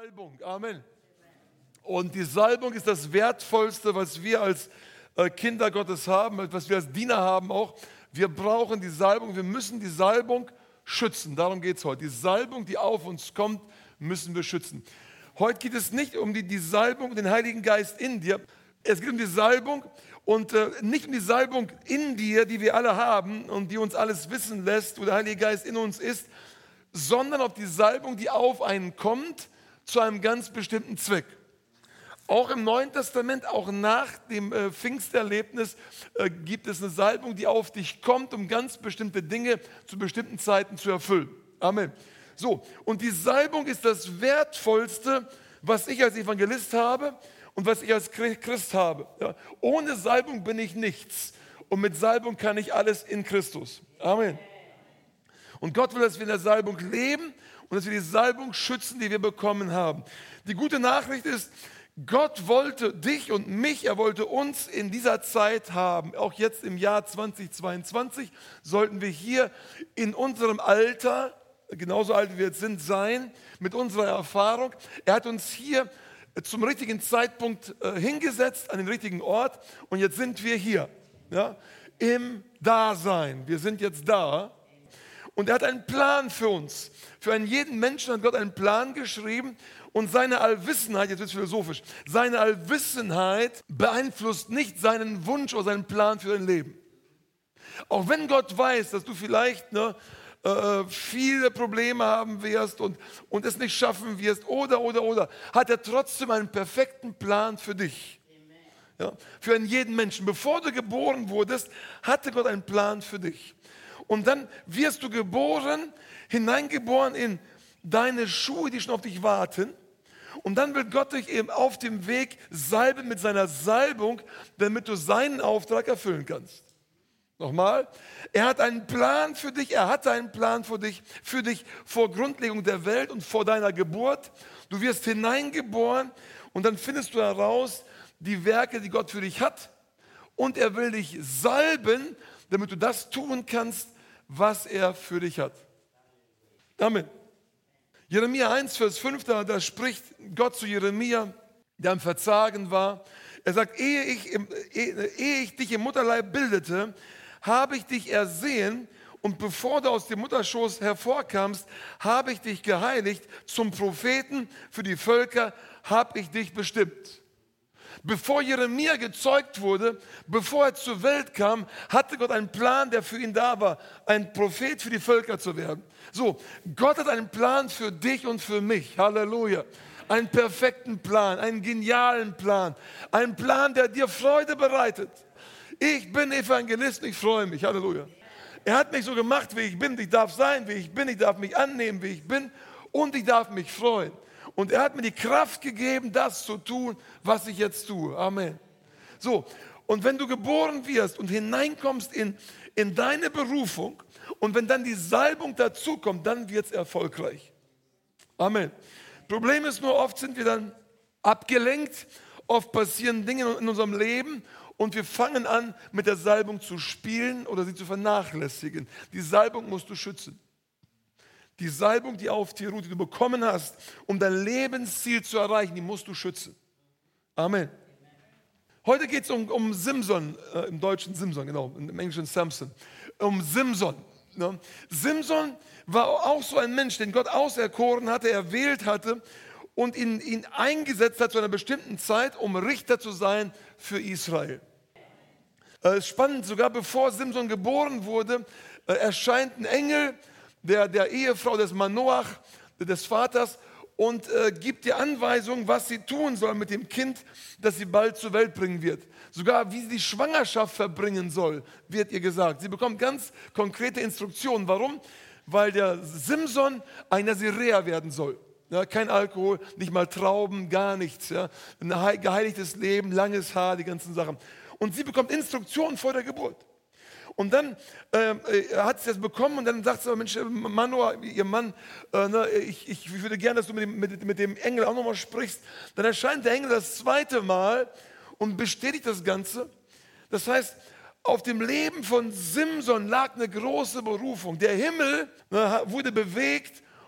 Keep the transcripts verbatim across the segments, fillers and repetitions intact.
Salbung. Amen. Und die Salbung ist das Wertvollste, was wir als äh, Kinder Gottes haben, was wir als Diener haben auch. Wir brauchen die Salbung, wir müssen die Salbung schützen. Darum geht es heute. Die Salbung, die auf uns kommt, müssen wir schützen. Heute geht es nicht um die, die Salbung, den Heiligen Geist in dir. Es geht um die Salbung und äh, nicht um die Salbung in dir, die wir alle haben und die uns alles wissen lässt, wo der Heilige Geist in uns ist, sondern auf die Salbung, die auf einen kommt, zu einem ganz bestimmten Zweck. Auch im Neuen Testament, auch nach dem äh, Pfingsterlebnis, äh, gibt es eine Salbung, die auf dich kommt, um ganz bestimmte Dinge zu bestimmten Zeiten zu erfüllen. Amen. So, und die Salbung ist das Wertvollste, was ich als Evangelist habe und was ich als Christ habe. Ja, ohne Salbung bin ich nichts. Und mit Salbung kann ich alles in Christus. Amen. Und Gott will, dass wir in der Salbung leben und dass wir die Salbung schützen, die wir bekommen haben. Die gute Nachricht ist, Gott wollte dich und mich, er wollte uns in dieser Zeit haben. Auch jetzt im Jahr zweitausendzweiundzwanzig sollten wir hier in unserem Alter, genauso alt wie wir jetzt sind, sein, mit unserer Erfahrung. Er hat uns hier zum richtigen Zeitpunkt äh, hingesetzt, an den richtigen Ort. Und jetzt sind wir hier, ja, im Dasein. Wir sind jetzt da. Und er hat einen Plan für uns. Für einen jeden Menschen hat Gott einen Plan geschrieben. Und seine Allwissenheit, jetzt wird es philosophisch, seine Allwissenheit beeinflusst nicht seinen Wunsch oder seinen Plan für dein Leben. Auch wenn Gott weiß, dass du vielleicht ne, äh, viele Probleme haben wirst und, und es nicht schaffen wirst oder, oder, oder, hat er trotzdem einen perfekten Plan für dich. Ja, für einen jeden Menschen. Bevor du geboren wurdest, hatte Gott einen Plan für dich. Und dann wirst du geboren, hineingeboren in deine Schuhe, die schon auf dich warten. Und dann will Gott dich eben auf dem Weg salben mit seiner Salbung, damit du seinen Auftrag erfüllen kannst. Nochmal, er hat einen Plan für dich, er hatte einen Plan für dich, für dich vor Grundlegung der Welt und vor deiner Geburt. Du wirst hineingeboren und dann findest du heraus die Werke, die Gott für dich hat. Und er will dich salben, damit du das tun kannst, was er für dich hat. Amen. Jeremia eins, Vers fünf, da, da spricht Gott zu Jeremia, der am Verzagen war. Er sagt, ehe ich, im, ehe, ehe ich dich im Mutterleib bildete, habe ich dich ersehen und bevor du aus dem Mutterschoß hervorkamst, habe ich dich geheiligt, zum Propheten für die Völker habe ich dich bestimmt. Bevor Jeremia gezeugt wurde, bevor er zur Welt kam, hatte Gott einen Plan, der für ihn da war, ein Prophet für die Völker zu werden. So, Gott hat einen Plan für dich und für mich. Halleluja. Einen perfekten Plan, einen genialen Plan. Einen Plan, der dir Freude bereitet. Ich bin Evangelist und ich freue mich. Halleluja. Er hat mich so gemacht, wie ich bin. Ich darf sein, wie ich bin. Ich darf mich annehmen, wie ich bin. Und ich darf mich freuen. Und er hat mir die Kraft gegeben, das zu tun, was ich jetzt tue. Amen. So, und wenn du geboren wirst und hineinkommst in, in deine Berufung und wenn dann die Salbung dazukommt, dann wird es erfolgreich. Amen. Problem ist nur, oft sind wir dann abgelenkt, oft passieren Dinge in unserem Leben und wir fangen an, mit der Salbung zu spielen oder sie zu vernachlässigen. Die Salbung musst du schützen. Die Salbung, die auf dir ruht, die du bekommen hast, um dein Lebensziel zu erreichen, die musst du schützen. Amen. Heute geht es um, um Simson, äh, im Deutschen Simson, genau, im Englischen Samson. Um Simson. Ne? Simson war auch so ein Mensch, den Gott auserkoren hatte, erwählt hatte und ihn, ihn eingesetzt hat zu einer bestimmten Zeit, um Richter zu sein für Israel. Äh, spannend, sogar bevor Simson geboren wurde, äh, erscheint ein Engel, Der, der Ehefrau des Manoach, des Vaters, und äh, gibt ihr Anweisungen, was sie tun soll mit dem Kind, das sie bald zur Welt bringen wird. Sogar wie sie die Schwangerschaft verbringen soll, wird ihr gesagt. Sie bekommt ganz konkrete Instruktionen. Warum? Weil der Simson ein Naziräer werden soll. Ja, kein Alkohol, nicht mal Trauben, gar nichts. Ja. Ein geheiligtes Leben, langes Haar, die ganzen Sachen. Und sie bekommt Instruktionen vor der Geburt. Und dann äh, hat sie das bekommen und dann sagt sie, Mensch, Manoah, ihr Mann, äh, ne, ich, ich würde gerne, dass du mit dem, mit, mit dem Engel auch nochmal sprichst. Dann erscheint der Engel das zweite Mal und bestätigt das Ganze. Das heißt, auf dem Leben von Simson lag eine große Berufung. Der Himmel ne, wurde bewegt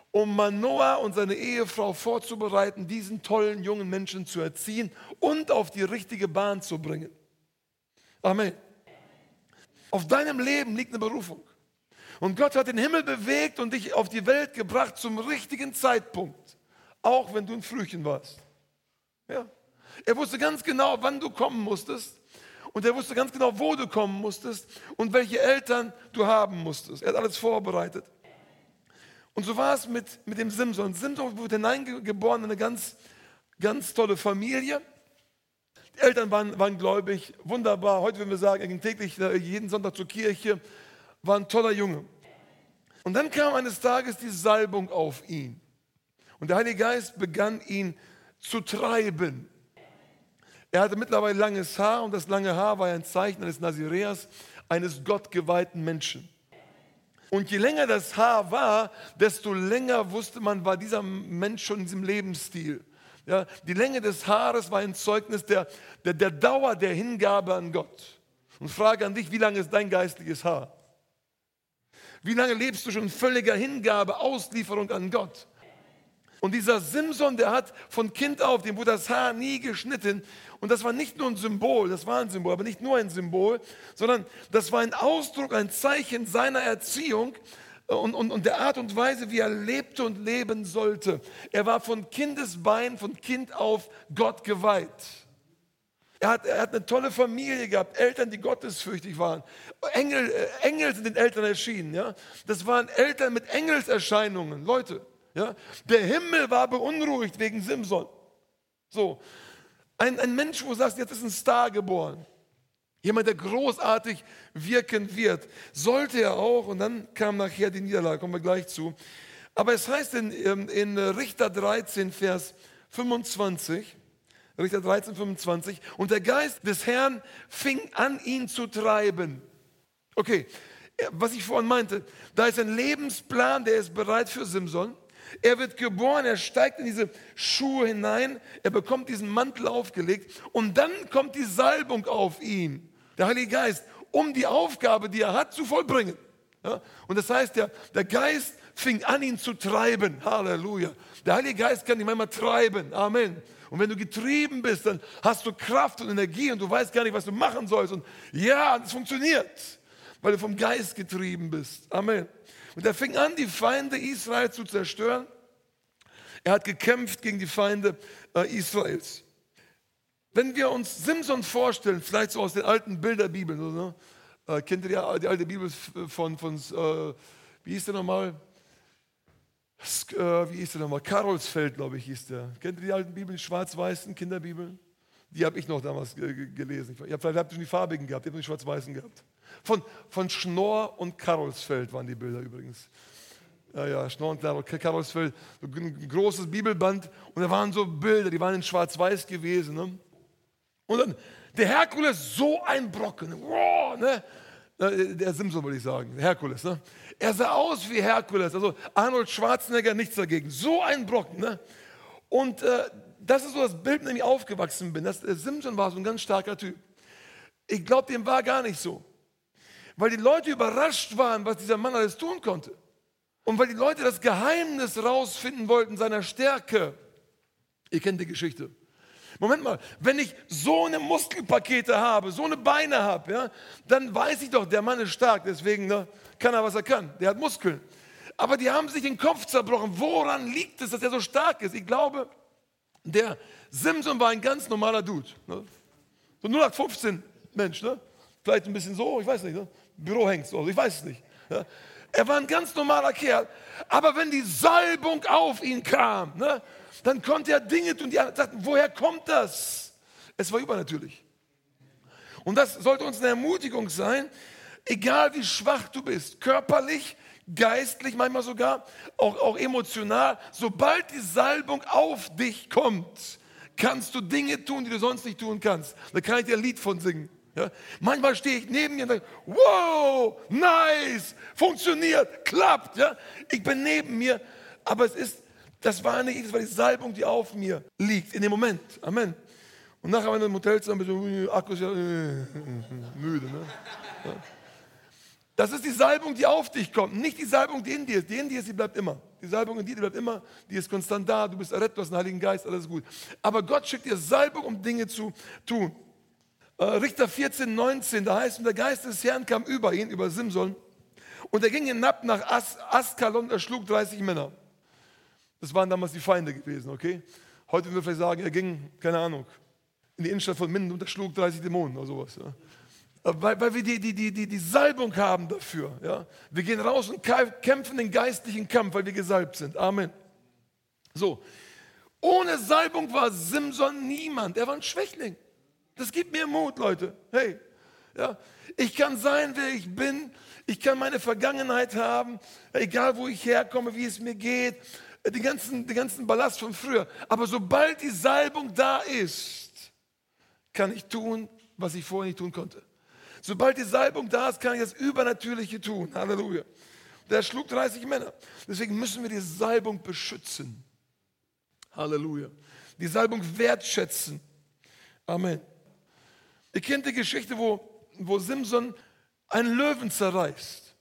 um Manoah und seine Ehefrau vorzubereiten, diesen tollen jungen Menschen zu erziehen und auf die richtige Bahn zu bringen. Amen. Auf deinem Leben liegt eine Berufung. Und Gott hat den Himmel bewegt und dich auf die Welt gebracht zum richtigen Zeitpunkt. Auch wenn du ein Frühchen warst. Ja. Er wusste ganz genau, wann du kommen musstest. Und er wusste ganz genau, wo du kommen musstest und welche Eltern du haben musstest. Er hat alles vorbereitet. Und so war es mit, mit dem Simson. Simson wurde hineingeboren in eine ganz, ganz tolle Familie. Die Eltern waren, waren gläubig, wunderbar. Heute würden wir sagen, er ging täglich, jeden Sonntag zur Kirche. War ein toller Junge. Und dann kam eines Tages die Salbung auf ihn. Und der Heilige Geist begann ihn zu treiben. Er hatte mittlerweile langes Haar und das lange Haar war ein Zeichen eines Naziräers, eines gottgeweihten Menschen. Und je länger das Haar war, desto länger wusste man, war dieser Mensch schon in diesem Lebensstil. Ja, die Länge des Haares war ein Zeugnis der, der, der Dauer der Hingabe an Gott. Und frage an dich, wie lange ist dein geistliches Haar? Wie lange lebst du schon in völliger Hingabe, Auslieferung an Gott? Und dieser Simson, der hat von Kind auf, dem wurde das Haar nie geschnitten. Und das war nicht nur ein Symbol, das war ein Symbol, aber nicht nur ein Symbol, sondern das war ein Ausdruck, ein Zeichen seiner Erziehung und, und, und der Art und Weise, wie er lebte und leben sollte. Er war von Kindesbein, von Kind auf Gott geweiht. Er hat, er hat eine tolle Familie gehabt, Eltern, die gottesfürchtig waren. Engel, äh, Engel sind den Eltern erschienen. Ja? Das waren Eltern mit Engelserscheinungen, Leute. Ja? Der Himmel war beunruhigt wegen Simson. So, ein, ein Mensch, wo du sagst, jetzt ist ein Star geboren. Jemand, der großartig wirken wird. Sollte er auch, und dann kam nachher die Niederlage, kommen wir gleich zu. Aber es heißt in, in Richter dreizehn, Vers fünfundzwanzig, Richter dreizehn, fünfundzwanzig, und der Geist des Herrn fing an, ihn zu treiben. Okay, was ich vorhin meinte, da ist ein Lebensplan, der ist bereit für Simson. Er wird geboren, er steigt in diese Schuhe hinein, er bekommt diesen Mantel aufgelegt und dann kommt die Salbung auf ihn, der Heilige Geist, um die Aufgabe, die er hat, zu vollbringen. Ja? Und das heißt, der, der Geist fing an, ihn zu treiben. Halleluja. Der Heilige Geist kann dich manchmal treiben. Amen. Und wenn du getrieben bist, dann hast du Kraft und Energie und du weißt gar nicht, was du machen sollst. Und ja, es funktioniert, weil du vom Geist getrieben bist. Amen. Und er fing an, die Feinde Israels zu zerstören. Er hat gekämpft gegen die Feinde äh, Israels. Wenn wir uns Simson vorstellen, vielleicht so aus den alten Bilderbibeln, oder? Äh, kennt ihr die, die alte Bibel von, von äh, wie hieß der nochmal? Äh, wie hieß der nochmal? Karolsfeld, glaube ich, hieß der. Kennt ihr die alten Bibeln, schwarz-weißen Kinderbibeln? Die habe ich noch damals ge gelesen. Ich hab, vielleicht habt ihr schon die farbigen gehabt, ihr habt die schwarz-weißen gehabt. Von, von Schnorr und Karolsfeld waren die Bilder übrigens. Ja, ja, Schnorr und Karolsfeld, ein großes Bibelband. Und da waren so Bilder, die waren in schwarz-weiß gewesen. Ne? Und dann der Herkules, so ein Brocken. Wow, ne? Der Simson, würde ich sagen, der Herkules. Ne? Er sah aus wie Herkules, also Arnold Schwarzenegger, nichts dagegen. So ein Brocken. Ne? Und äh, das ist so das Bild, mit dem ich aufgewachsen bin. Das, der Simson war so ein ganz starker Typ. Ich glaube, dem war gar nicht so. Weil die Leute überrascht waren, was dieser Mann alles tun konnte. Und weil die Leute das Geheimnis rausfinden wollten seiner Stärke. Ihr kennt die Geschichte. Moment mal, wenn ich so eine Muskelpakete habe, so eine Beine habe, ja, dann weiß ich doch, der Mann ist stark, deswegen ne, kann er, was er kann. Der hat Muskeln. Aber die haben sich den Kopf zerbrochen. Woran liegt es, dass er so stark ist? Ich glaube, der Simson war ein ganz normaler Dude. Ne? So null acht fünfzehn Mensch, ne? Vielleicht ein bisschen so, ich weiß nicht, ne? Büro hängt so, ich weiß es nicht. Ja? Er war ein ganz normaler Kerl, aber wenn die Salbung auf ihn kam, ne, dann konnte er Dinge tun, die sagten, woher kommt das? Es war übernatürlich. Und das sollte uns eine Ermutigung sein, egal wie schwach du bist, körperlich, geistlich, manchmal sogar, auch, auch emotional, sobald die Salbung auf dich kommt, kannst du Dinge tun, die du sonst nicht tun kannst. Da kann ich dir ein Lied von singen. Ja? Manchmal stehe ich neben mir und sage, wow, nice, funktioniert, klappt. Ja? Ich bin neben mir, aber es ist, das war nicht ich, das war die Salbung, die auf mir liegt, in dem Moment. Amen. Und nachher, wenn du im Hotelzimmer bist, Akku ist ja äh, müde. Ne? Ja. Das ist die Salbung, die auf dich kommt, nicht die Salbung, die in dir ist. Die in dir ist, die bleibt immer. Die Salbung in dir, die bleibt immer, die ist konstant da, du bist errettet, du hast den Heiligen Geist, alles gut. Aber Gott schickt dir Salbung, um Dinge zu tun. Äh, Richter vierzehn, neunzehn, da heißt, und der Geist des Herrn kam über ihn, über Simson, und er ging hinab nach As Askalon, er schlug dreißig Männer. Das waren damals die Feinde gewesen, okay? Heute würden wir vielleicht sagen, er ging, keine Ahnung, in die Innenstadt von Minden und er schlug dreißig Dämonen oder sowas. Ja? Weil, weil wir die, die, die, die, die Salbung haben dafür. Ja? Wir gehen raus und kämpfen den geistlichen Kampf, weil wir gesalbt sind. Amen. So, ohne Salbung war Simson niemand. Er war ein Schwächling. Das gibt mir Mut, Leute. Hey, ja? Ich kann sein, wer ich bin. Ich kann meine Vergangenheit haben, egal wo ich herkomme, wie es mir geht. Den ganzen, den ganzen Ballast von früher. Aber sobald die Salbung da ist, kann ich tun, was ich vorher nicht tun konnte. Sobald die Salbung da ist, kann ich das Übernatürliche tun. Halleluja. Der schlug dreißig Männer. Deswegen müssen wir die Salbung beschützen. Halleluja. Die Salbung wertschätzen. Amen. Ihr kennt die Geschichte, wo, wo Simson einen Löwen zerreißt.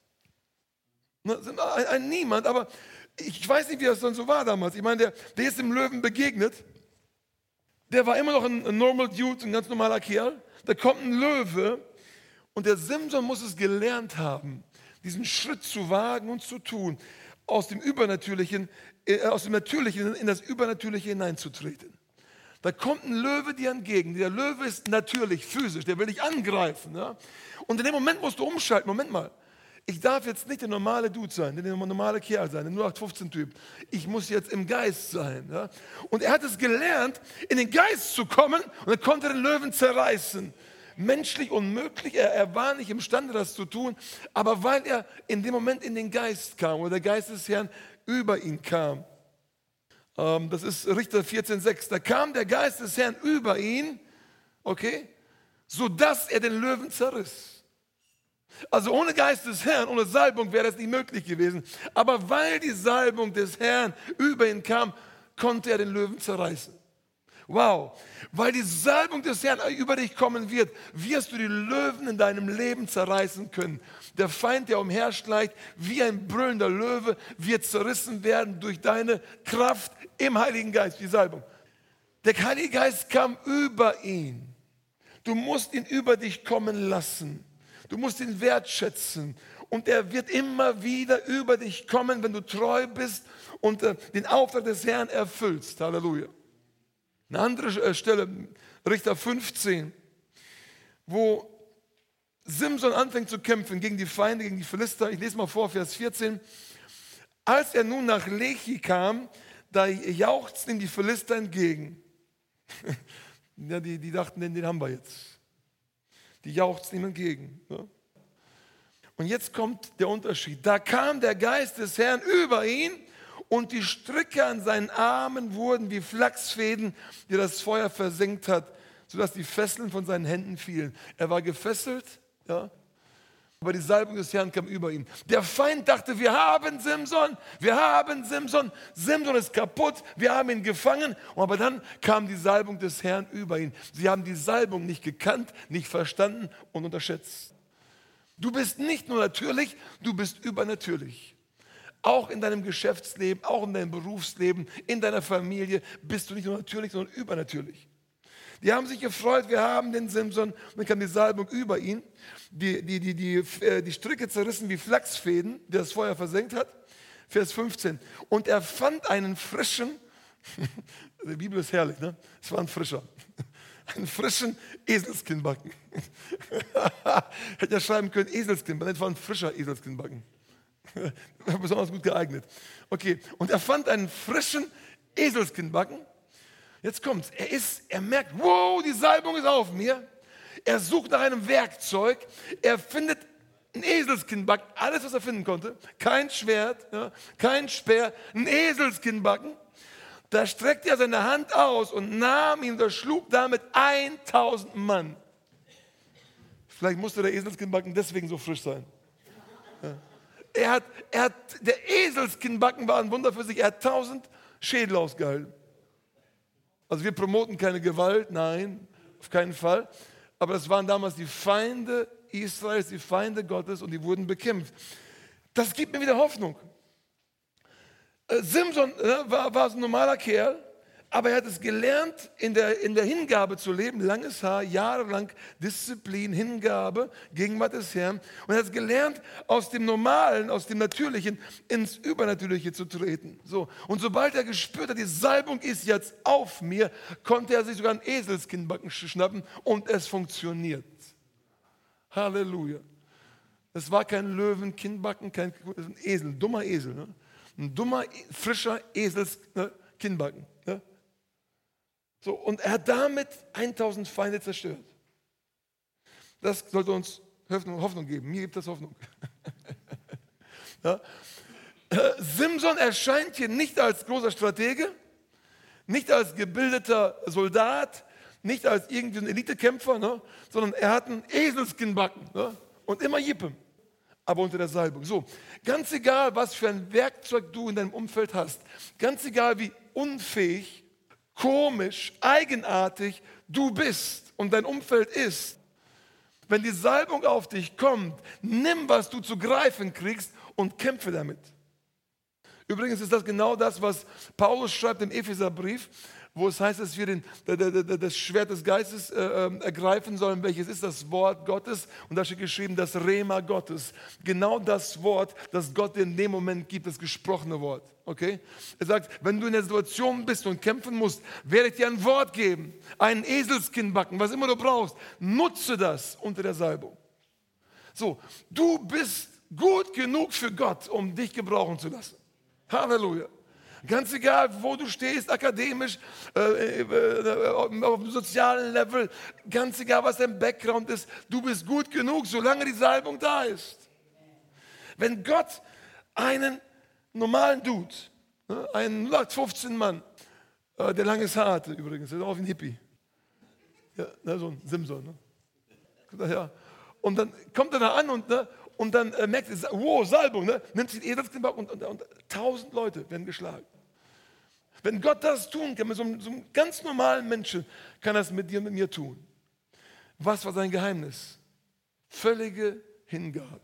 Ein, ein Niemand, aber ich weiß nicht, wie das dann so war damals. Ich meine, der, der ist dem Löwen begegnet. Der war immer noch ein, ein normal Dude, ein ganz normaler Kerl. Da kommt ein Löwe und der Simson muss es gelernt haben, diesen Schritt zu wagen und zu tun, aus dem Übernatürlichen, äh, aus dem Natürlichen in das Übernatürliche hineinzutreten. Da kommt ein Löwe dir entgegen. Der Löwe ist natürlich, physisch, der will dich angreifen. Ja? Und in dem Moment musst du umschalten. Moment mal, ich darf jetzt nicht der normale Dude sein, der normale Kerl sein, der null acht fünfzehn Typ. Ich muss jetzt im Geist sein. Ja? Und er hat es gelernt, in den Geist zu kommen und er konnte den Löwen zerreißen. Menschlich unmöglich, er, er war nicht imstande, das zu tun, aber weil er in dem Moment in den Geist kam oder der Geist des Herrn über ihn kam. Ähm, das ist Richter vierzehn, sechs. Da kam der Geist des Herrn über ihn, okay, sodass er den Löwen zerriss. Also ohne Geist des Herrn, ohne Salbung wäre das nicht möglich gewesen. Aber weil die Salbung des Herrn über ihn kam, konnte er den Löwen zerreißen. Wow, weil die Salbung des Herrn über dich kommen wird, wirst du die Löwen in deinem Leben zerreißen können. Der Feind, der umherschleicht, wie ein brüllender Löwe, wird zerrissen werden durch deine Kraft im Heiligen Geist, die Salbung. Der Heilige Geist kam über ihn. Du musst ihn über dich kommen lassen. Du musst ihn wertschätzen. Und er wird immer wieder über dich kommen, wenn du treu bist und äh, den Auftrag des Herrn erfüllst. Halleluja. Eine andere Stelle, Richter fünfzehn, wo Simson anfängt zu kämpfen gegen die Feinde, gegen die Philister. Ich lese mal vor, Vers vierzehn. Als er nun nach Lechi kam, da jauchzten ihm die Philister entgegen. Ja, die, die dachten, den, den haben wir jetzt. Die jauchzten ihm entgegen. Ja. Und jetzt kommt der Unterschied. Da kam der Geist des Herrn über ihn und die Stricke an seinen Armen wurden wie Flachsfäden, die das Feuer versenkt hat, sodass die Fesseln von seinen Händen fielen. Er war gefesselt, ja, aber die Salbung des Herrn kam über ihn. Der Feind dachte, wir haben Simson, wir haben Simson, Simson ist kaputt, wir haben ihn gefangen. Aber dann kam die Salbung des Herrn über ihn. Sie haben die Salbung nicht gekannt, nicht verstanden und unterschätzt. Du bist nicht nur natürlich, du bist übernatürlich. Auch in deinem Geschäftsleben, auch in deinem Berufsleben, in deiner Familie bist du nicht nur natürlich, sondern übernatürlich. Die haben sich gefreut, wir haben den Simson, und dann kam die Salbung über ihn, die, die, die, die, die Stricke zerrissen wie Flachsfäden, die das Feuer versenkt hat. Vers fünfzehn. Und er fand einen frischen, die Bibel ist herrlich, ne? Es war ein frischer, einen frischen Eselskinnbacken. Hätte ja schreiben können, Eselskinnbacken, das war ein frischer Eselskinnbacken. Besonders gut geeignet. Okay, und er fand einen frischen Eselskinnbacken. Jetzt kommt's. Er ist, er merkt, wow, die Salbung ist auf mir. Er sucht nach einem Werkzeug. Er findet ein Eselskinnbacken, alles, was er finden konnte. Kein Schwert, ja, kein Speer, ein Eselskinnbacken. Da streckte er seine Hand aus und nahm ihn, und schlug damit tausend Mann. Vielleicht musste der Eselskinnbacken deswegen so frisch sein. Ja. Er hat, er hat, der Eselskinnbacken war ein Wunder für sich. Er hat tausend Schädel ausgehalten. Also wir promoten keine Gewalt, nein, auf keinen Fall. Aber das waren damals die Feinde Israels, die Feinde Gottes, und die wurden bekämpft. Das gibt mir wieder Hoffnung. Äh, Simson äh, war, war so ein normaler Kerl, aber er hat es gelernt, in der, in der Hingabe zu leben, langes Haar, jahrelang Disziplin, Hingabe, Gegenwart des Herrn. Und er hat es gelernt, aus dem Normalen, aus dem Natürlichen ins Übernatürliche zu treten. So. Und sobald er gespürt hat, die Salbung ist jetzt auf mir, konnte er sich sogar ein Eselskinnbacken schnappen und es funktioniert. Halleluja. Es war kein Löwenkinnbacken, kein ein Esel, ein dummer Esel. Ne? Ein dummer, frischer Eselskinnbacken. Ne? So, und er hat damit tausend Feinde zerstört. Das sollte uns Hoffnung, Hoffnung geben. Mir gibt das Hoffnung. Ja? Simson erscheint hier nicht als großer Stratege, nicht als gebildeter Soldat, nicht als irgendwie ein Elitekämpfer, ne? Sondern er hat einen Eselskinnbacken, ne? Und immer Jippen, aber unter der Salbung. So, ganz egal, was für ein Werkzeug du in deinem Umfeld hast, ganz egal, wie unfähig, komisch, eigenartig du bist und dein Umfeld ist, wenn die Salbung auf dich kommt, nimm, was du zu greifen kriegst und kämpfe damit. Übrigens ist das genau das, was Paulus schreibt im Epheserbrief, wo es heißt, dass wir den, das Schwert des Geistes äh, ergreifen sollen, welches ist das Wort Gottes. Und da steht geschrieben, das Rema Gottes. Genau das Wort, das Gott dir in dem Moment gibt, das gesprochene Wort. Okay? Er sagt, wenn du in der Situation bist und kämpfen musst, werde ich dir ein Wort geben, einen Eselskinnbacken, was immer du brauchst. Nutze das unter der Salbung. So, du bist gut genug für Gott, um dich gebrauchen zu lassen. Halleluja. Ganz egal, wo du stehst, akademisch, äh, äh, auf dem sozialen Level, ganz egal, was dein Background ist, du bist gut genug, solange die Salbung da ist. Wenn Gott einen normalen Dude, ne, einen null acht fünfzehn Mann, äh, der langes Haar hatte übrigens, der ist auch ein Hippie, ja, ne, so ein Simson, ne? Ja. Und dann kommt er da an und, ne, und dann äh, merkt er, wow, Salbung, ne? Nimmt sich den Eselskinnbacken und, und, und tausend Leute werden geschlagen. Wenn Gott das tun kann, mit so einem, so einem ganz normalen Menschen, kann er es mit dir und mit mir tun. Was war sein Geheimnis? Völlige Hingabe.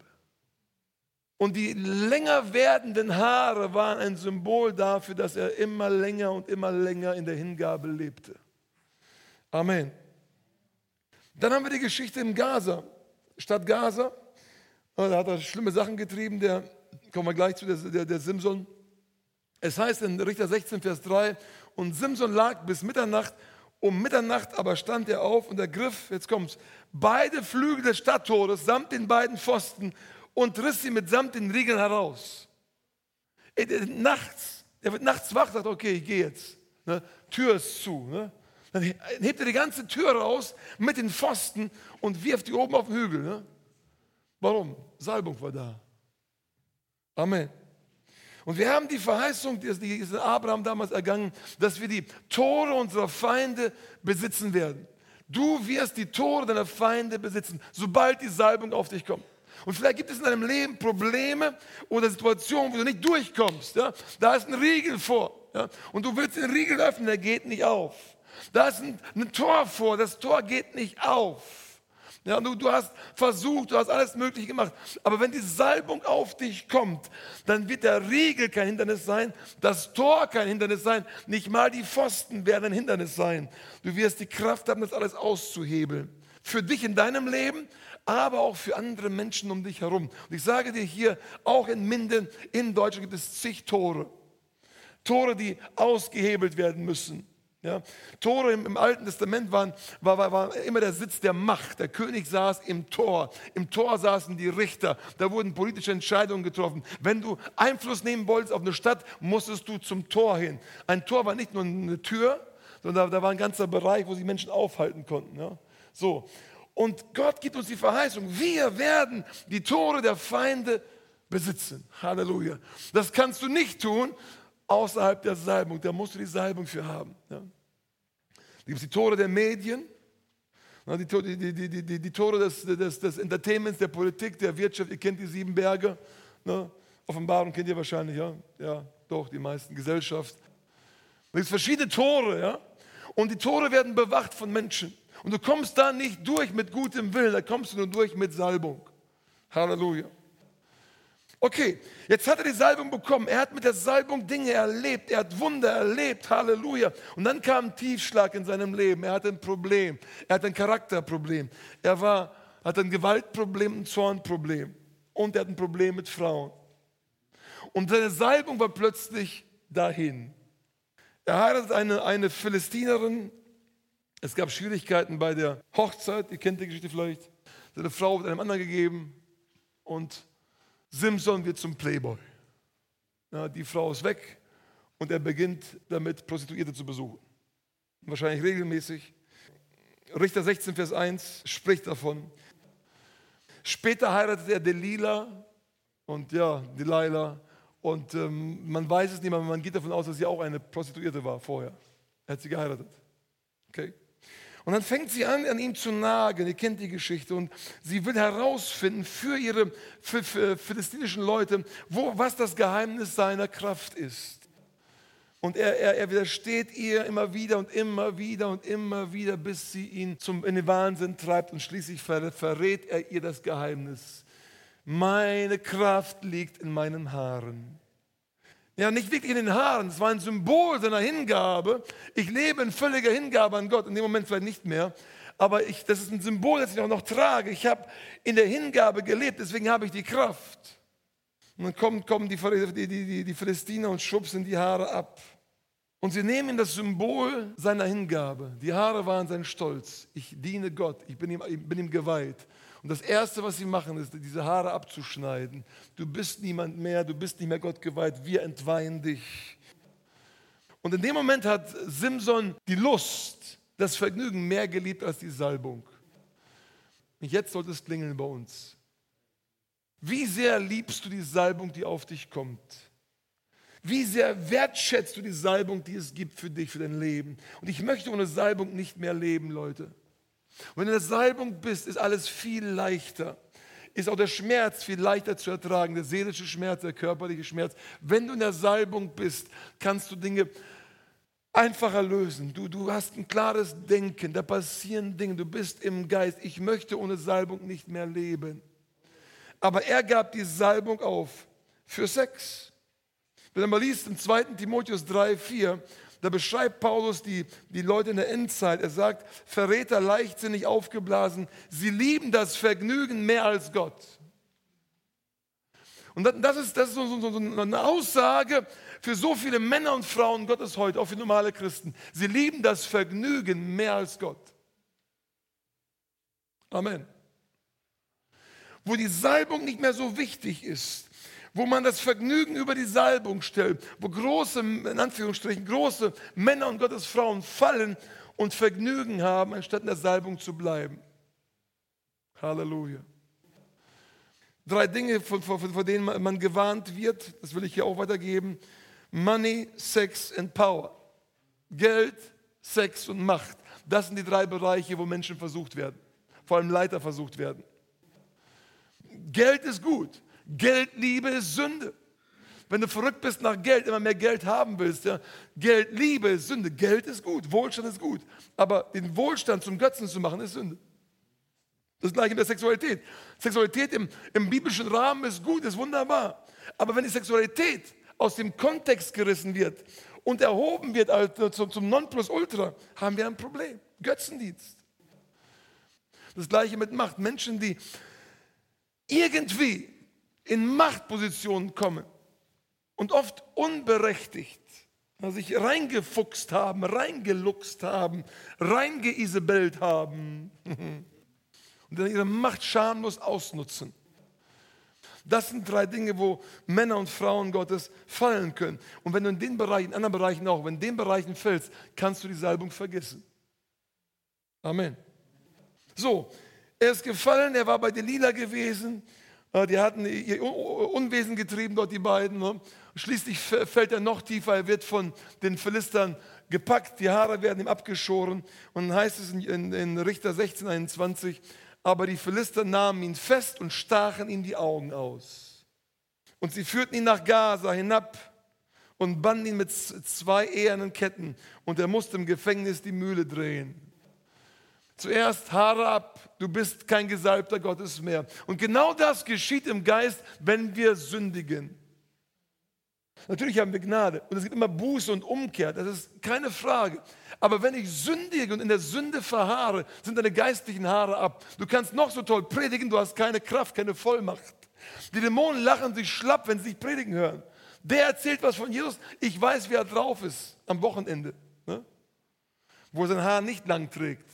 Und die länger werdenden Haare waren ein Symbol dafür, dass er immer länger und immer länger in der Hingabe lebte. Amen. Dann haben wir die Geschichte im Gaza, Stadt Gaza. Da hat er schlimme Sachen getrieben, der, kommen wir gleich zu, der, der, der Simson. Es heißt in Richter sechzehn, Vers drei, und Simson lag bis Mitternacht, um Mitternacht aber stand er auf und ergriff, jetzt kommt's, beide Flügel des Stadttores samt den beiden Pfosten und riss sie mitsamt den Riegeln heraus. Er, er, nachts, er wird nachts wach, sagt, okay, ich gehe jetzt. Ne? Tür ist zu. Ne? Dann hebt er die ganze Tür raus mit den Pfosten und wirft die oben auf den Hügel. Ne? Warum? Salbung war da. Amen. Und wir haben die Verheißung, die ist Abraham damals ergangen, dass wir die Tore unserer Feinde besitzen werden. Du wirst die Tore deiner Feinde besitzen, sobald die Salbung auf dich kommt. Und vielleicht gibt es in deinem Leben Probleme oder Situationen, wo du nicht durchkommst. Ja? Da ist ein Riegel vor. Ja? Und du willst den Riegel öffnen, der geht nicht auf. Da ist ein, ein Tor vor, das Tor geht nicht auf. Ja, du, du hast versucht, du hast alles Mögliche gemacht. Aber wenn die Salbung auf dich kommt, dann wird der Riegel kein Hindernis sein, das Tor kein Hindernis sein, nicht mal die Pfosten werden ein Hindernis sein. Du wirst die Kraft haben, das alles auszuhebeln. Für dich in deinem Leben, aber auch für andere Menschen um dich herum. Und ich sage dir hier, auch in Minden, in Deutschland gibt es zig Tore. Tore, die ausgehebelt werden müssen. Ja, Tore im, im Alten Testament waren, war, war, war immer der Sitz der Macht. Der König saß im Tor. Im Tor saßen die Richter. Da wurden politische Entscheidungen getroffen. Wenn du Einfluss nehmen wolltest auf eine Stadt, musstest du zum Tor hin. Ein Tor war nicht nur eine Tür, sondern da, da war ein ganzer Bereich, wo sich Menschen aufhalten konnten. Ja? So. Und Gott gibt uns die Verheißung, wir werden die Tore der Feinde besitzen. Halleluja. Das kannst du nicht tun außerhalb der Salbung. Da musst du die Salbung für haben. Ja? Da gibt es die Tore der Medien, die, die, die, die, die, die Tore des, des, des Entertainments, der Politik, der Wirtschaft. Ihr kennt die sieben Berge. Ne? Offenbarung kennt ihr wahrscheinlich, ja? Ja, doch, die meisten. Gesellschaft. Da gibt es verschiedene Tore, ja? Und die Tore werden bewacht von Menschen. Und du kommst da nicht durch mit gutem Willen, da kommst du nur durch mit Salbung. Halleluja. Okay, jetzt hat er die Salbung bekommen. Er hat mit der Salbung Dinge erlebt. Er hat Wunder erlebt. Halleluja. Und dann kam ein Tiefschlag in seinem Leben. Er hatte ein Problem. Er hatte ein Charakterproblem. Er war, hatte ein Gewaltproblem, ein Zornproblem. Und er hat ein Problem mit Frauen. Und seine Salbung war plötzlich dahin. Er heiratet eine, eine Philistinerin. Es gab Schwierigkeiten bei der Hochzeit. Ihr kennt die Geschichte vielleicht. Seine Frau wird einem anderen gegeben. Und Simson wird zum Playboy. Ja, die Frau ist weg und er beginnt damit, Prostituierte zu besuchen. Wahrscheinlich regelmäßig. Richter sechzehn, Vers eins spricht davon. Später heiratet er Delila und ja, Delilah. Und ähm, man weiß es nicht, aber man geht davon aus, dass sie auch eine Prostituierte war vorher. Er hat sie geheiratet. Okay. Und dann fängt sie an, an ihm zu nagen. Ihr kennt die Geschichte. Und sie will herausfinden für ihre für, für philistinischen Leute, wo, was das Geheimnis seiner Kraft ist. Und er, er, er widersteht ihr immer wieder und immer wieder und immer wieder, bis sie ihn zum, in den Wahnsinn treibt. Und schließlich ver, verrät er ihr das Geheimnis. Meine Kraft liegt in meinen Haaren. Ja, nicht wirklich in den Haaren, es war ein Symbol seiner Hingabe. Ich lebe in völliger Hingabe an Gott, in dem Moment vielleicht nicht mehr, aber ich, das ist ein Symbol, das ich auch noch trage. Ich habe in der Hingabe gelebt, deswegen habe ich die Kraft. Und dann kommen, kommen die, die, die, die Philistiner und schubsen die Haare ab. Und sie nehmen ihm das Symbol seiner Hingabe. Die Haare waren sein Stolz. Ich diene Gott, ich bin ihm, ich bin ihm geweiht. Und das Erste, was sie machen, ist, diese Haare abzuschneiden. Du bist niemand mehr, du bist nicht mehr Gott geweiht, wir entweihen dich. Und in dem Moment hat Simson die Lust, das Vergnügen mehr geliebt als die Salbung. Und jetzt sollte es klingeln bei uns. Wie sehr liebst du die Salbung, die auf dich kommt? Wie sehr wertschätzt du die Salbung, die es gibt für dich, für dein Leben? Und ich möchte ohne Salbung nicht mehr leben, Leute. Und wenn du in der Salbung bist, ist alles viel leichter. Ist auch der Schmerz viel leichter zu ertragen, der seelische Schmerz, der körperliche Schmerz. Wenn du in der Salbung bist, kannst du Dinge einfacher lösen. Du, du hast ein klares Denken, da passieren Dinge, du bist im Geist. Ich möchte ohne Salbung nicht mehr leben. Aber er gab die Salbung auf für Sex. Wenn man mal liest im zweiten Timotheus drei, vier, da beschreibt Paulus die, die Leute in der Endzeit. Er sagt, Verräter, leichtsinnig aufgeblasen, sie lieben das Vergnügen mehr als Gott. Und das ist, das ist so, so, so eine Aussage für so viele Männer und Frauen Gottes heute, auch für normale Christen. Sie lieben das Vergnügen mehr als Gott. Amen. Wo die Salbung nicht mehr so wichtig ist, wo man das Vergnügen über die Salbung stellt, wo große, in Anführungsstrichen, große Männer und Gottes Frauen fallen und Vergnügen haben, anstatt in der Salbung zu bleiben. Halleluja. Drei Dinge, von, von, von denen man gewarnt wird, das will ich hier auch weitergeben. Money, Sex and Power. Geld, Sex und Macht. Das sind die drei Bereiche, wo Menschen versucht werden. Vor allem Leiter versucht werden. Geld ist gut. Geldliebe ist Sünde. Wenn du verrückt bist nach Geld, immer mehr Geld haben willst, ja, Geldliebe ist Sünde. Geld ist gut, Wohlstand ist gut. Aber den Wohlstand zum Götzen zu machen, ist Sünde. Das gleiche mit der Sexualität. Sexualität im, im biblischen Rahmen ist gut, ist wunderbar. Aber wenn die Sexualität aus dem Kontext gerissen wird und erhoben wird als, zum, zum Nonplusultra, haben wir ein Problem. Götzendienst. Das gleiche mit Macht. Menschen, die irgendwie in Machtpositionen kommen und oft unberechtigt sich reingefuchst haben, reingeluchst haben, reingeisabellt haben und dann ihre Macht schamlos ausnutzen. Das sind drei Dinge, wo Männer und Frauen Gottes fallen können. Und wenn du in den Bereichen, in anderen Bereichen auch, wenn du in den Bereichen fällst, kannst du die Salbung vergessen. Amen. So, er ist gefallen, er war bei Delila gewesen. Die hatten ihr Unwesen getrieben dort, die beiden. Ne? Schließlich fällt er noch tiefer, er wird von den Philistern gepackt, die Haare werden ihm abgeschoren. Und dann heißt es in, in Richter sechzehn, einundzwanzig, aber die Philister nahmen ihn fest und stachen ihm die Augen aus. Und sie führten ihn nach Gaza hinab und banden ihn mit zwei ehernen Ketten. Und er musste im Gefängnis die Mühle drehen. Zuerst Haare ab, du bist kein Gesalbter Gottes mehr. Und genau das geschieht im Geist, wenn wir sündigen. Natürlich haben wir Gnade und es gibt immer Buße und Umkehr, das ist keine Frage. Aber wenn ich sündige und in der Sünde verharre, sind deine geistlichen Haare ab. Du kannst noch so toll predigen, du hast keine Kraft, keine Vollmacht. Die Dämonen lachen sich schlapp, wenn sie dich predigen hören. Der erzählt was von Jesus, ich weiß, wie er drauf ist am Wochenende, ne? Wo er sein Haar nicht lang trägt.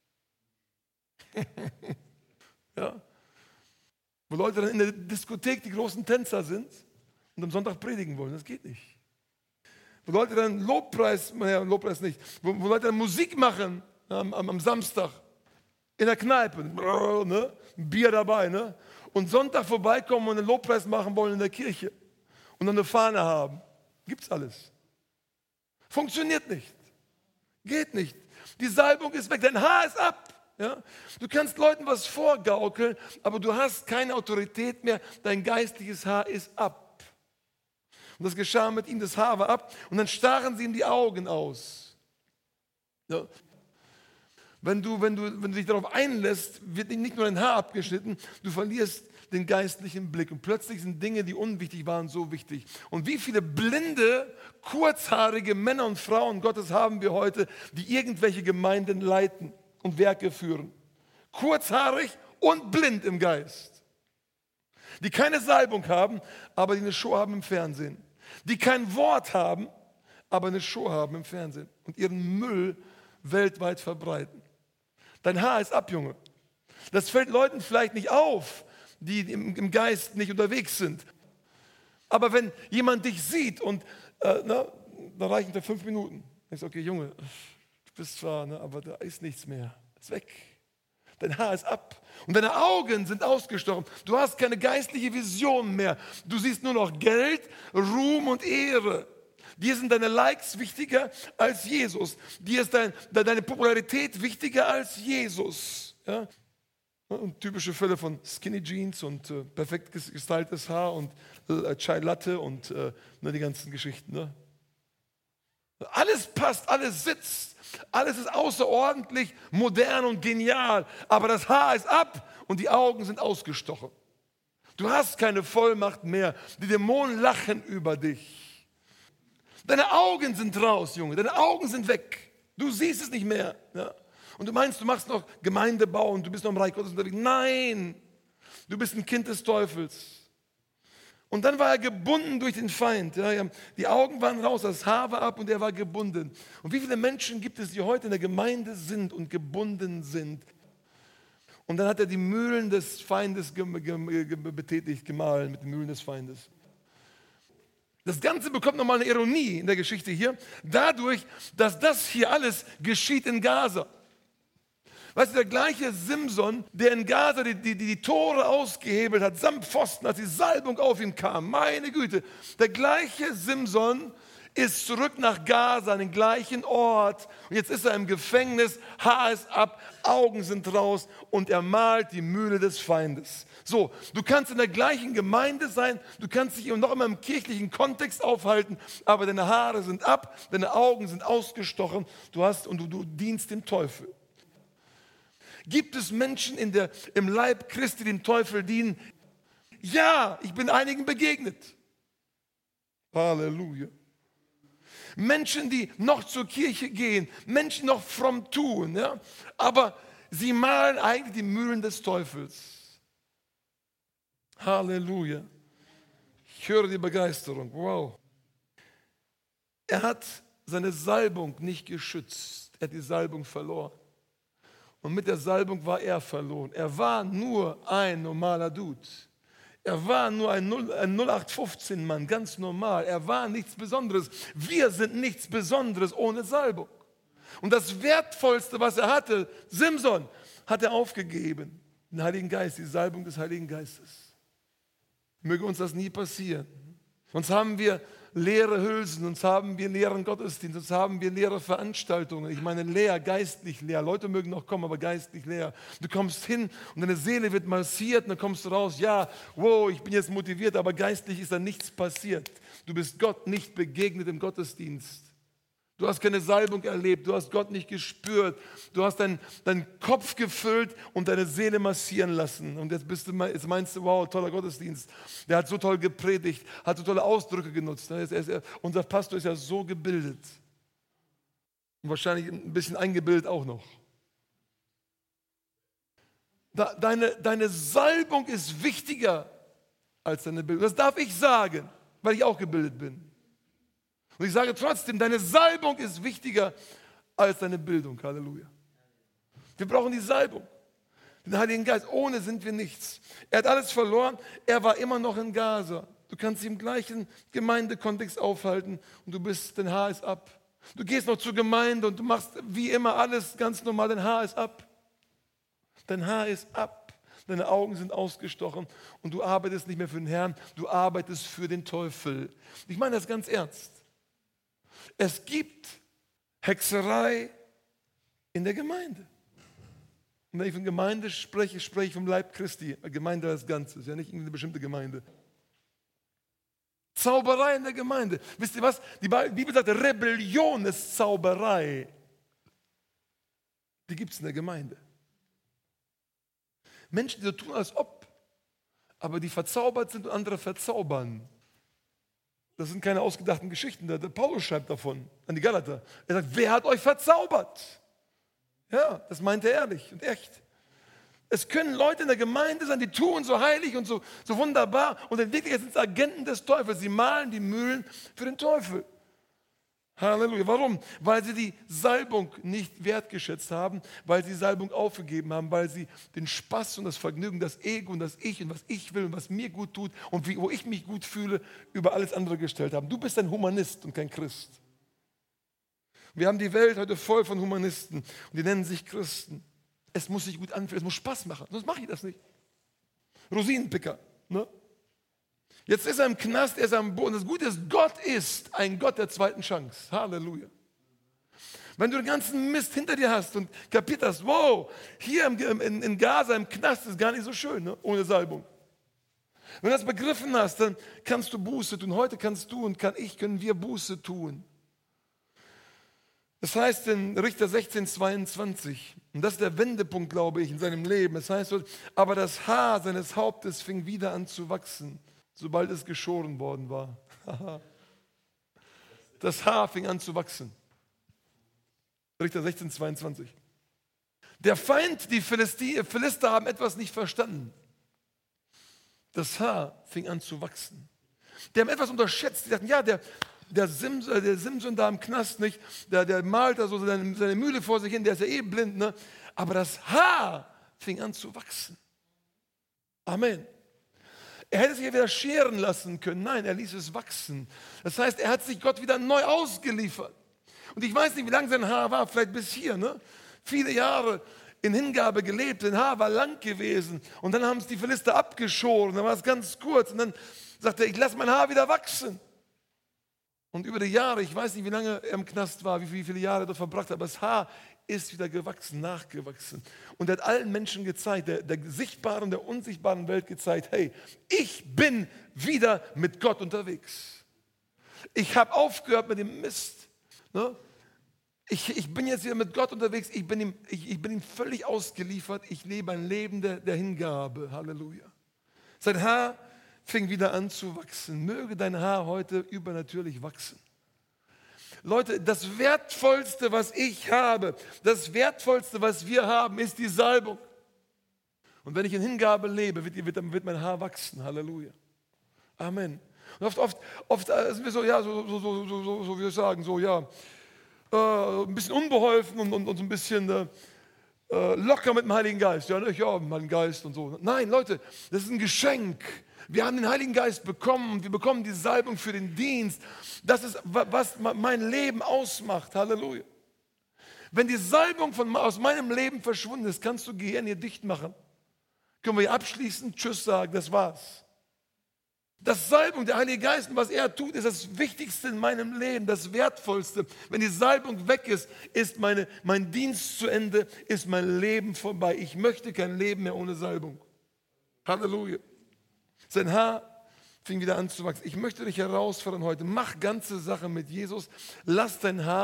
Ja? Wo Leute dann in der Diskothek die großen Tänzer sind und am Sonntag predigen wollen, das geht nicht. Wo Leute dann Lobpreis, naja, Lobpreis nicht, wo, wo Leute dann Musik machen am, am, am Samstag in der Kneipe, ne? Ein Bier dabei, ne? Und Sonntag vorbeikommen und einen Lobpreis machen wollen in der Kirche und dann eine Fahne haben. Gibt's alles. Funktioniert nicht. Geht nicht. Die Salbung ist weg, dein Haar ist ab. Ja? Du kannst Leuten was vorgaukeln, aber du hast keine Autorität mehr, dein geistliches Haar ist ab. Und das geschah mit ihm, das Haar war ab und dann starren sie ihm die Augen aus. Ja. Wenn du, wenn, du, wenn du dich darauf einlässt, wird nicht nur dein Haar abgeschnitten, du verlierst den geistlichen Blick. Und plötzlich sind Dinge, die unwichtig waren, so wichtig. Und wie viele blinde, kurzhaarige Männer und Frauen Gottes haben wir heute, die irgendwelche Gemeinden leiten und Werke führen. Kurzhaarig und blind im Geist. Die keine Salbung haben, aber die eine Show haben im Fernsehen. Die kein Wort haben, aber eine Show haben im Fernsehen und ihren Müll weltweit verbreiten. Dein Haar ist ab, Junge. Das fällt Leuten vielleicht nicht auf, die im, im Geist nicht unterwegs sind. Aber wenn jemand dich sieht und äh, na, da reichen dir fünf Minuten. Denkst du, okay, Junge, du bist zwar, ne, aber da ist nichts mehr. Ist weg. Dein Haar ist ab und deine Augen sind ausgestochen. Du hast keine geistliche Vision mehr. Du siehst nur noch Geld, Ruhm und Ehre. Dir sind deine Likes wichtiger als Jesus. Dir ist dein, deine Popularität wichtiger als Jesus. Ja? Und typische Fälle von Skinny Jeans und äh, perfekt gestyltes Haar und äh, Chai Latte und äh, ne, die ganzen Geschichten. Ne? Alles passt, alles sitzt. Alles ist außerordentlich modern und genial, aber das Haar ist ab und die Augen sind ausgestochen. Du hast keine Vollmacht mehr. Die Dämonen lachen über dich. Deine Augen sind raus, Junge. Deine Augen sind weg. Du siehst es nicht mehr. Ja? Und du meinst, du machst noch Gemeindebau und du bist noch im Reich Gottes unterwegs. Nein, du bist ein Kind des Teufels. Und dann war er gebunden durch den Feind. Ja, die Augen waren raus, das Haar war ab und er war gebunden. Und wie viele Menschen gibt es, die heute in der Gemeinde sind und gebunden sind? Und dann hat er die Mühlen des Feindes betätigt, gemahlen mit den Mühlen des Feindes. Das Ganze bekommt nochmal eine Ironie in der Geschichte hier, dadurch, dass das hier alles geschieht in Gaza. Weißt du, der gleiche Simson, der in Gaza die, die, die Tore ausgehebelt hat, samt Pfosten, als die Salbung auf ihn kam, meine Güte, der gleiche Simson ist zurück nach Gaza, an den gleichen Ort. Und jetzt ist er im Gefängnis, Haar ist ab, Augen sind raus und er malt die Mühle des Feindes. So, du kannst in der gleichen Gemeinde sein, du kannst dich noch immer im kirchlichen Kontext aufhalten, aber deine Haare sind ab, deine Augen sind ausgestochen, du hast und du, du dienst dem Teufel. Gibt es Menschen in der, im Leib Christi, die dem Teufel dienen? Ja, ich bin einigen begegnet. Halleluja. Menschen, die noch zur Kirche gehen, Menschen, die noch fromm tun, ja? Aber sie malen eigentlich die Mühlen des Teufels. Halleluja. Ich höre die Begeisterung. Wow. Er hat seine Salbung nicht geschützt. Er hat die Salbung verloren. Und mit der Salbung war er verloren. Er war nur ein normaler Dude. Er war nur ein null acht fünfzehn Mann, ganz normal. Er war nichts Besonderes. Wir sind nichts Besonderes ohne Salbung. Und das Wertvollste, was er hatte, Simson, hat er aufgegeben. Den Heiligen Geist, die Salbung des Heiligen Geistes. Möge uns das nie passieren. Sonst haben wir leere Hülsen, sonst haben wir leeren Gottesdienst, sonst haben wir leere Veranstaltungen. Ich meine leer, geistlich leer. Leute mögen noch kommen, aber geistlich leer. Du kommst hin und deine Seele wird massiert und dann kommst du raus, ja, wow, ich bin jetzt motiviert, aber geistlich ist da nichts passiert. Du bist Gott nicht begegnet im Gottesdienst. Du hast keine Salbung erlebt, du hast Gott nicht gespürt, du hast deinen dein Kopf gefüllt und deine Seele massieren lassen. Und jetzt, bist du, jetzt meinst du, wow, toller Gottesdienst, der hat so toll gepredigt, hat so tolle Ausdrücke genutzt. Unser Pastor ist ja so gebildet und wahrscheinlich ein bisschen eingebildet auch noch. Deine, deine Salbung ist wichtiger als deine Bildung. Das darf ich sagen, weil ich auch gebildet bin. Und ich sage trotzdem, deine Salbung ist wichtiger als deine Bildung. Halleluja. Wir brauchen die Salbung, den Heiligen Geist. Ohne sind wir nichts. Er hat alles verloren. Er war immer noch in Gaza. Du kannst dich im gleichen Gemeindekontext aufhalten und du bist, dein Haar ist ab. Du gehst noch zur Gemeinde und du machst wie immer alles ganz normal. Dein Haar ist ab. Dein Haar ist ab. Deine Augen sind ausgestochen und du arbeitest nicht mehr für den Herrn. Du arbeitest für den Teufel. Ich meine das ganz ernst. Es gibt Hexerei in der Gemeinde. Und wenn ich von Gemeinde spreche, spreche ich vom Leib Christi. Gemeinde als Ganzes, ja nicht irgendeine bestimmte Gemeinde. Zauberei in der Gemeinde. Wisst ihr was? Die Bibel sagt, Rebellion ist Zauberei. Die gibt es in der Gemeinde. Menschen, die so tun, als ob, aber die verzaubert sind und andere verzaubern. Das sind keine ausgedachten Geschichten. Der, der Paulus schreibt davon an die Galater. Er sagt, wer hat euch verzaubert? Ja, das meint er ehrlich und echt. Es können Leute in der Gemeinde sein, die tun so heilig und so, so wunderbar und in Wirklichkeit sind es Agenten des Teufels. Sie malen die Mühlen für den Teufel. Halleluja. Warum? Weil sie die Salbung nicht wertgeschätzt haben, weil sie die Salbung aufgegeben haben, weil sie den Spaß und das Vergnügen, das Ego und das Ich und was ich will und was mir gut tut und wie, wo ich mich gut fühle, über alles andere gestellt haben. Du bist ein Humanist und kein Christ. Wir haben die Welt heute voll von Humanisten und die nennen sich Christen. Es muss sich gut anfühlen, es muss Spaß machen, sonst mache ich das nicht. Rosinenpicker, ne? Jetzt ist er im Knast, er ist am Boden. Das Gute ist, Gott ist ein Gott der zweiten Chance. Halleluja. Wenn du den ganzen Mist hinter dir hast und kapiert hast, wow, hier in, in Gaza im Knast ist gar nicht so schön, ne? Ohne Salbung. Wenn du das begriffen hast, dann kannst du Buße tun. Heute kannst du und kann ich, können wir Buße tun. Das heißt in Richter sechzehn, zweiundzwanzig, und das ist der Wendepunkt, glaube ich, in seinem Leben. Das heißt, aber das Haar seines Hauptes fing wieder an zu wachsen, sobald es geschoren worden war. Das Haar fing an zu wachsen. Richter sechzehn, zweiundzwanzig. Der Feind, die Philister, Philister haben etwas nicht verstanden. Das Haar fing an zu wachsen. Die haben etwas unterschätzt. Die dachten, ja, der, der, Simson, der Simson da im Knast, nicht, der, der malt da so seine, seine Mühle vor sich hin, der ist ja eh blind. Ne? Aber das Haar fing an zu wachsen. Amen. Er hätte sich ja wieder scheren lassen können. Nein, er ließ es wachsen. Das heißt, er hat sich Gott wieder neu ausgeliefert. Und ich weiß nicht, wie lang sein Haar war, vielleicht bis hier. Ne? Viele Jahre in Hingabe gelebt, sein Haar war lang gewesen. Und dann haben es die Philister abgeschoren, dann war es ganz kurz. Und dann sagte er, ich lasse mein Haar wieder wachsen. Und über die Jahre, ich weiß nicht, wie lange er im Knast war, wie viele Jahre er dort verbracht hat, aber das Haar ist wieder gewachsen, nachgewachsen. Und er hat allen Menschen gezeigt, der, der sichtbaren, der unsichtbaren Welt gezeigt, hey, ich bin wieder mit Gott unterwegs. Ich habe aufgehört mit dem Mist. Ne? Ich, ich bin jetzt wieder mit Gott unterwegs, ich bin ihm, ich, ich bin ihm völlig ausgeliefert, ich lebe ein Leben der, der Hingabe. Halleluja. Sein Haar fing wieder an zu wachsen. Möge dein Haar heute übernatürlich wachsen. Leute, das Wertvollste, was ich habe, das Wertvollste, was wir haben, ist die Salbung. Und wenn ich in Hingabe lebe, wird, wird, wird mein Haar wachsen. Halleluja. Amen. Und oft, oft, oft sind wir so, ja, so, so, so, so, so, so wie wir sagen, so, ja, äh, ein bisschen unbeholfen und, und, und so ein bisschen äh, locker mit dem Heiligen Geist. Ja, nicht, ja, mit dem Heiligen Geist und so. Nein, Leute, das ist ein Geschenk. Wir haben den Heiligen Geist bekommen und wir bekommen die Salbung für den Dienst. Das ist, was mein Leben ausmacht. Halleluja. Wenn die Salbung von, aus meinem Leben verschwunden ist, kannst du Gehirn hier dicht machen. Können wir hier abschließen, Tschüss sagen, das war's. Das Salbung, der Heilige Geist, was er tut, ist das Wichtigste in meinem Leben, das Wertvollste. Wenn die Salbung weg ist, ist meine, mein Dienst zu Ende, ist mein Leben vorbei. Ich möchte kein Leben mehr ohne Salbung. Halleluja. Sein Haar fing wieder an zu wachsen. Ich möchte dich herausfordern heute, mach ganze Sache mit Jesus. Lass dein Haar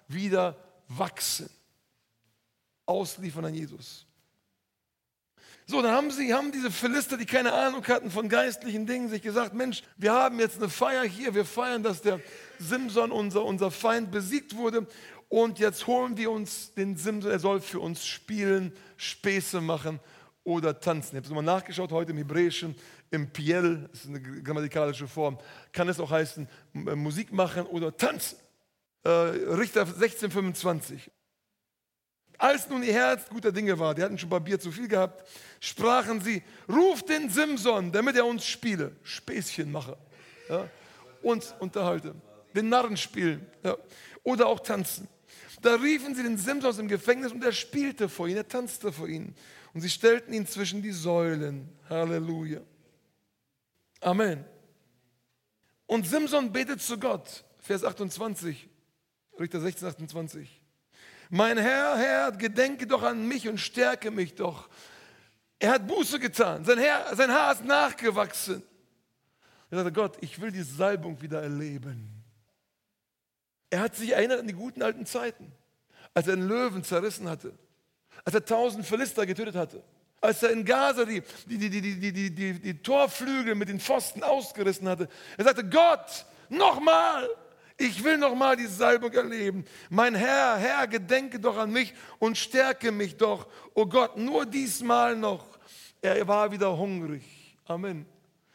wieder wachsen. Ausliefern an Jesus. So, dann haben sie, haben diese Philister, die keine Ahnung hatten von geistlichen Dingen, sich gesagt, Mensch, wir haben jetzt eine Feier hier, wir feiern, dass der Simson, unser, unser Feind, besiegt wurde und jetzt holen wir uns den Simson, er soll für uns spielen, Späße machen oder tanzen. Ich habe es nochmal nachgeschaut, heute im Hebräischen, im Piel, das ist eine grammatikalische Form, kann es auch heißen, Musik machen oder tanzen. Äh, Richter sechzehn fünfundzwanzig. Als nun ihr Herz guter Dinge war, die hatten schon ein paar Bier zu viel gehabt, sprachen sie, ruft den Simson, damit er uns spiele, Späßchen mache, ja, uns unterhalte, den Narren spielen, ja, oder auch tanzen. Da riefen sie den Simson aus dem Gefängnis und er spielte vor ihnen, er tanzte vor ihnen. Und sie stellten ihn zwischen die Säulen. Halleluja. Amen. Und Simson betet zu Gott, Vers achtundzwanzig, Richter sechzehn, achtundzwanzig. Mein Herr, Herr, gedenke doch an mich und stärke mich doch. Er hat Buße getan. Sein, Herr, sein Haar ist nachgewachsen. Er sagte, Gott, ich will die Salbung wieder erleben. Er hat sich erinnert an die guten alten Zeiten, als er den Löwen zerrissen hatte, als er tausend Philister getötet hatte, als er in Gaza die, die, die, die, die, die, die, die Torflügel mit den Pfosten ausgerissen hatte. Er sagte, Gott, nochmal. Ich will noch mal die Salbung erleben. Mein Herr, Herr, gedenke doch an mich und stärke mich doch. Oh Gott, nur diesmal noch. Er war wieder hungrig. Amen.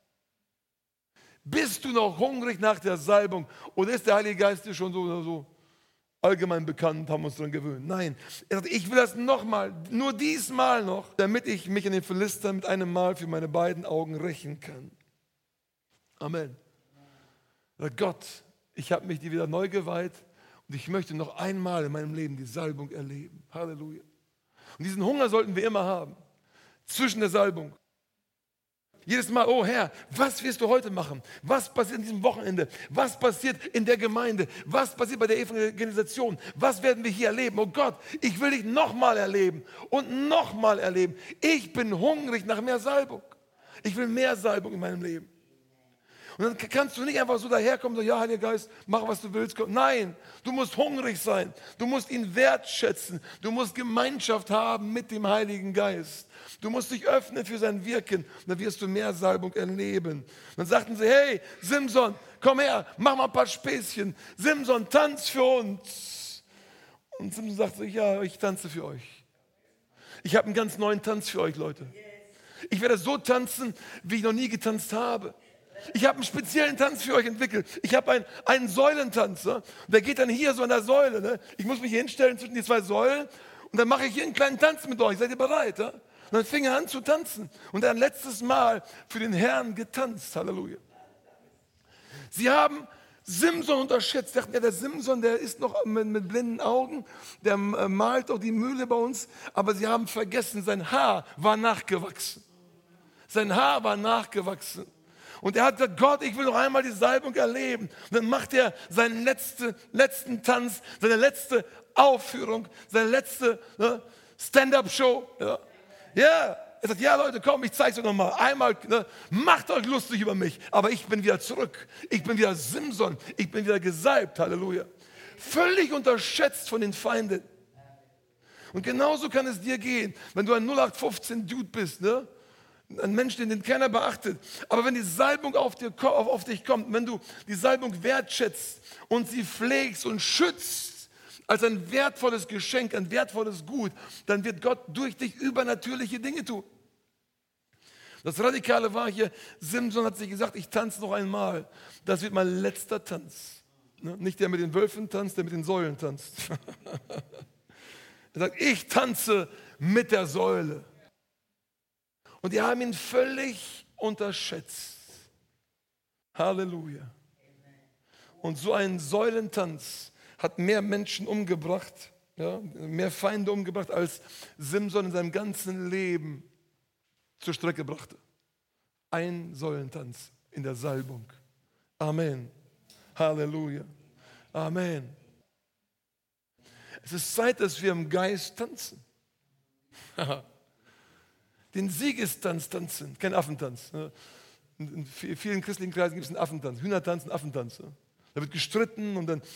Bist du noch hungrig nach der Salbung? Oder ist der Heilige Geist dir schon so, so allgemein bekannt, haben wir uns daran gewöhnt? Nein, er sagt, ich will das noch mal, nur diesmal noch, damit ich mich an den Philistern mit einem Mal für meine beiden Augen rächen kann. Amen. Gott, ich habe mich dir wieder neu geweiht und ich möchte noch einmal in meinem Leben die Salbung erleben. Halleluja. Und diesen Hunger sollten wir immer haben, zwischen der Salbung. Jedes Mal, oh Herr, was wirst du heute machen? Was passiert an diesem Wochenende? Was passiert in der Gemeinde? Was passiert bei der Evangelisation? Was werden wir hier erleben? Oh Gott, ich will dich nochmal erleben und nochmal erleben. Ich bin hungrig nach mehr Salbung. Ich will mehr Salbung in meinem Leben. Und dann kannst du nicht einfach so daherkommen und sagen, ja, Heiliger Geist, mach, was du willst. Nein, du musst hungrig sein. Du musst ihn wertschätzen. Du musst Gemeinschaft haben mit dem Heiligen Geist. Du musst dich öffnen für sein Wirken. Dann wirst du mehr Salbung erleben. Dann sagten sie, hey, Simson, komm her, mach mal ein paar Späßchen. Simson, tanz für uns. Und Simson sagte, ja, ich tanze für euch. Ich habe einen ganz neuen Tanz für euch, Leute. Ich werde so tanzen, wie ich noch nie getanzt habe. Ich habe einen speziellen Tanz für euch entwickelt. Ich habe einen, einen Säulentanz. Ne? Der geht dann hier so an der Säule. Ne? Ich muss mich hier hinstellen zwischen die zwei Säulen und dann mache ich hier einen kleinen Tanz mit euch. Seid ihr bereit? Ne? Und dann fing er an zu tanzen und er hat ein letztes Mal für den Herrn getanzt. Halleluja. Sie haben Simson unterschätzt. Sie dachten, ja, der Simson, der ist noch mit, mit blinden Augen, der äh, malt auch die Mühle bei uns. Aber sie haben vergessen, sein Haar war nachgewachsen. Sein Haar war nachgewachsen. Und er hat gesagt, Gott, ich will noch einmal die Salbung erleben. Und dann macht er seinen letzten, letzten Tanz, seine letzte Aufführung, seine letzte ne, Stand-up-Show. Ja. ja, er sagt, ja Leute, komm, ich zeige es euch nochmal. Einmal, ne, macht euch lustig über mich, aber ich bin wieder zurück. Ich bin wieder Simson, ich bin wieder gesalbt, Halleluja. Völlig unterschätzt von den Feinden. Und genauso kann es dir gehen, wenn du ein null acht fünfzehn Dude bist, ne? Ein Mensch, den, den keiner beachtet. Aber wenn die Salbung auf, dir, auf, auf dich kommt, wenn du die Salbung wertschätzt und sie pflegst und schützt als ein wertvolles Geschenk, ein wertvolles Gut, dann wird Gott durch dich übernatürliche Dinge tun. Das Radikale war hier, Simson hat sich gesagt, ich tanze noch einmal. Das wird mein letzter Tanz. Nicht der mit den Wölfen tanzt, der mit den Säulen tanzt. Er sagt, ich tanze mit der Säule. Und die haben ihn völlig unterschätzt. Halleluja. Und so ein Säulentanz hat mehr Menschen umgebracht, ja, mehr Feinde umgebracht, als Simson in seinem ganzen Leben zur Strecke brachte. Ein Säulentanz in der Salbung. Amen. Halleluja. Amen. Es ist Zeit, dass wir im Geist tanzen. Den Siegestanz tanzen, kein Affentanz. In vielen christlichen Kreisen gibt es einen Affentanz, Hühnertanz, einen Affentanz. Da wird gestritten und dann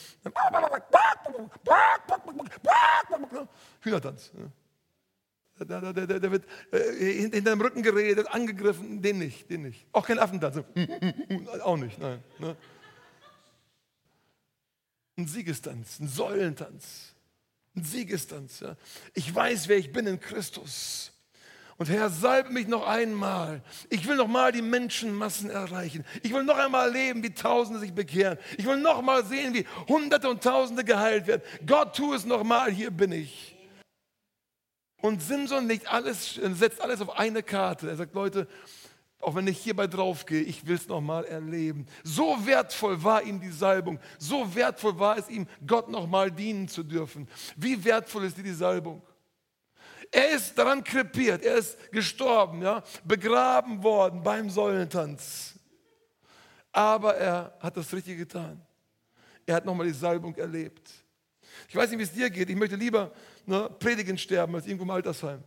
Hühnertanz. Da, da, da, da wird äh, hinter dem Rücken geredet, angegriffen, den nicht, den nicht. Auch kein Affentanz. Auch nicht, nein. Ne? Ein Siegestanz, ein Säulentanz, ein Siegestanz. Ja? Ich weiß, wer ich bin in Christus. Und Herr, salbe mich noch einmal. Ich will noch mal die Menschenmassen erreichen. Ich will noch einmal erleben, wie Tausende sich bekehren. Ich will noch mal sehen, wie Hunderte und Tausende geheilt werden. Gott, tu es noch mal, hier bin ich. Und Simson legt alles, setzt alles auf eine Karte. Er sagt, Leute, auch wenn ich hierbei draufgehe, ich will es noch mal erleben. So wertvoll war ihm die Salbung. So wertvoll war es ihm, Gott noch mal dienen zu dürfen. Wie wertvoll ist dir die Salbung? Er ist daran krepiert, er ist gestorben, ja, begraben worden beim Säulentanz. Aber er hat das Richtige getan. Er hat nochmal die Salbung erlebt. Ich weiß nicht, wie es dir geht. Ich möchte lieber ne, predigen sterben als irgendwo im Altersheim.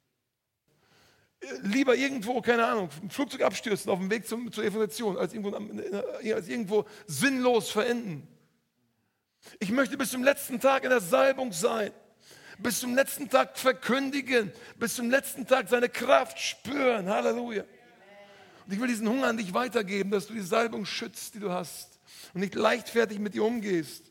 Lieber irgendwo, keine Ahnung, ein Flugzeug abstürzen auf dem Weg zum, zur Evolution, als irgendwo, als irgendwo sinnlos verenden. Ich möchte bis zum letzten Tag in der Salbung sein. Bis zum letzten Tag verkündigen, bis zum letzten Tag seine Kraft spüren. Halleluja. Und ich will diesen Hunger an dich weitergeben, dass du die Salbung schützt, die du hast und nicht leichtfertig mit ihr umgehst.